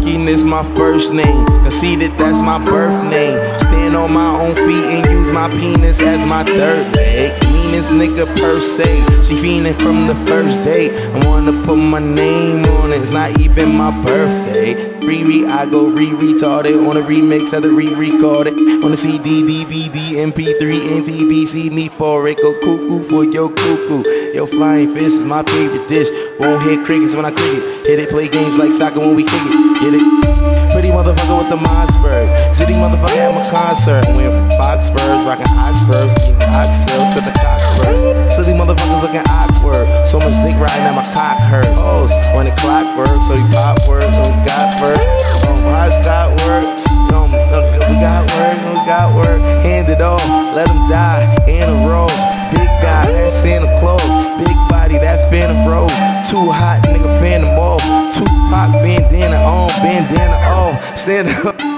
Working is my first name. Conceited, that's my birth name. Stand on my own feet and use my penis as my third leg. Meanest nigga per se. She fiending from the first date. I wanna put my name on it. It's not even my birthday. Riri, I go re-retarded on a remix, had to re-record it on the CD, DVD, MP3, NTBC. Me for it, go cuckoo for your cuckoo. Yo, flying fish is my favorite dish. Won't hit crickets when I kick it. Hit it, play games like soccer when we kick it. Get it? Pretty motherfucker with the Mossberg. Zitty motherfucker at my concert. Wearing Foxburgs, rocking Oxfords, eating oxtails to the Coxburg. Silly motherfuckers looking awkward. So much dick riding at my cock hurt. Oh, when the clock works, so we pop work, so we got work. I got work. We got work, we got work. Hand it all, let him die. Anna Rose, big guy, that's Santa Claus. Big body, that Phantom Rose. Too hot, nigga, Phantom Ball. Tupac, bandana on, stand up.